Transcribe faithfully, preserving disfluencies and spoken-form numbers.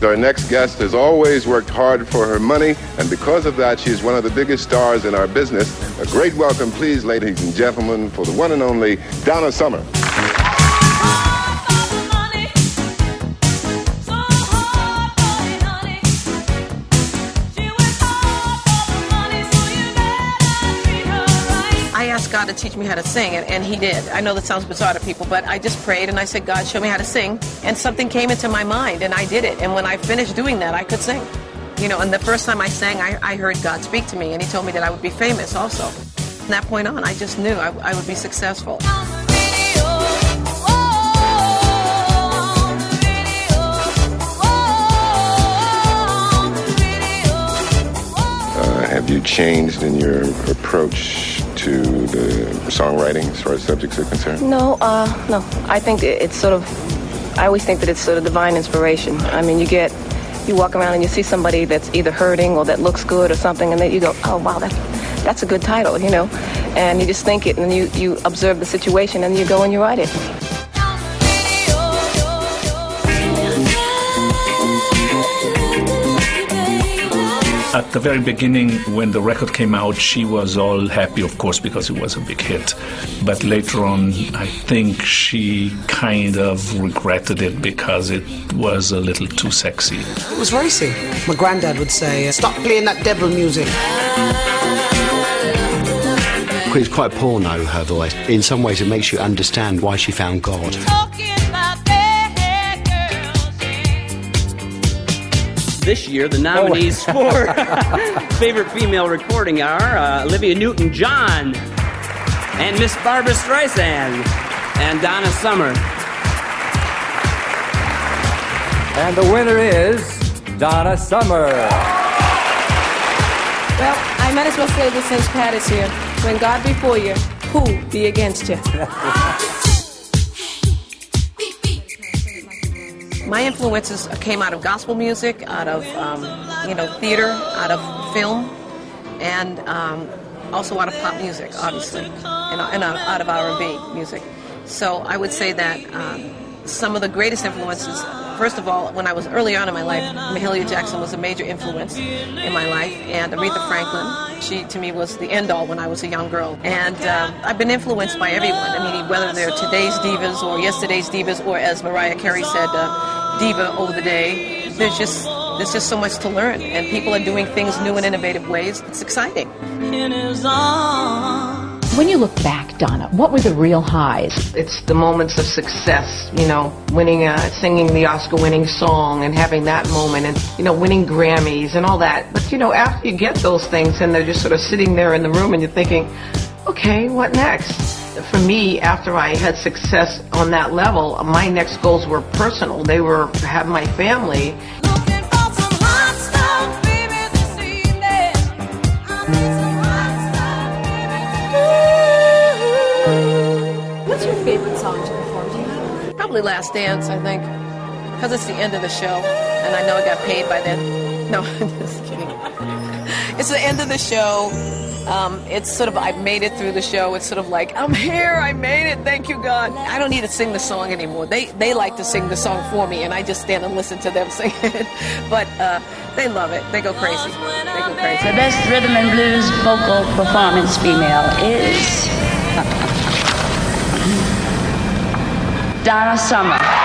Our next guest has always worked hard for her money, and because of that, she's one of the biggest stars in our business. A great welcome, please, ladies and gentlemen, for the one and only Donna Summer. I asked God to teach me how to sing, and, and he did. I know that sounds bizarre to people, but I just prayed and I said, God, show me how to sing. And something came into my mind, and I did it. And when I finished doing that, I could sing. You know, and the first time I sang, I, I heard God speak to me, and he told me that I would be famous also. From that point on, I just knew I, I would be successful. Uh, have you changed in your approach to the songwriting as far as subjects are concerned? No, uh, no. I think it's sort of, I always think that it's sort of divine inspiration. I mean, you get, you walk around and you see somebody that's either hurting or that looks good or something, and then you go, oh, wow, that, that's a good title, you know? And you just think it, and you, you observe the situation, and you go and you write it. At the very beginning, when the record came out, she was all happy, of course, because it was a big hit. But later on, I think she kind of regretted it because it was a little too sexy. It was racy. My granddad would say, stop playing that devil music. It's quite porno, her voice. In some ways, it makes you understand why she found God. This year, the nominees oh. for Favorite Female Recording are uh, Olivia Newton-John and Miss Barbra Streisand and Donna Summer. And the winner is Donna Summer. Well, I might as well say this since Pat is here. When God be for you, who be against you? My influences came out of gospel music, out of, um, you know, theater, out of film, and um, also out of pop music, obviously, and, and out of R and B music. So I would say that um, some of the greatest influences, first of all, when I was early on in my life, Mahalia Jackson was a major influence in my life, and Aretha Franklin, she to me was the end-all when I was a young girl. And um, I've been influenced by everyone. I mean, whether they're today's divas or yesterday's divas, or as Mariah Carey said, uh, diva over the day. There's just there's just so much to learn, and people are doing things new and innovative ways. It's exciting. When you look back, Donna, what were the real highs? It's the moments of success, you know, winning, uh, singing the Oscar-winning song and having that moment, and, you know, winning Grammys and all that. But, you know, after you get those things and they're just sort of sitting there in the room and you're thinking, okay, what next? For me, after I had success on that level, my next goals were personal. They were to have my family. What's your favorite song to perform? Do you know? Probably Last Dance, I think, because it's the end of the show, and I know I got paid by then. No, I'm just kidding. It's the end of the show. Um, it's sort of, I've made it through the show. It's sort of like, I'm here, I made it, thank you, God. I don't need to sing the song anymore. They they like to sing the song for me, and I just stand and listen to them sing it. But uh, they love it. They go crazy. They go crazy. The best rhythm and blues vocal performance female is Donna Summer.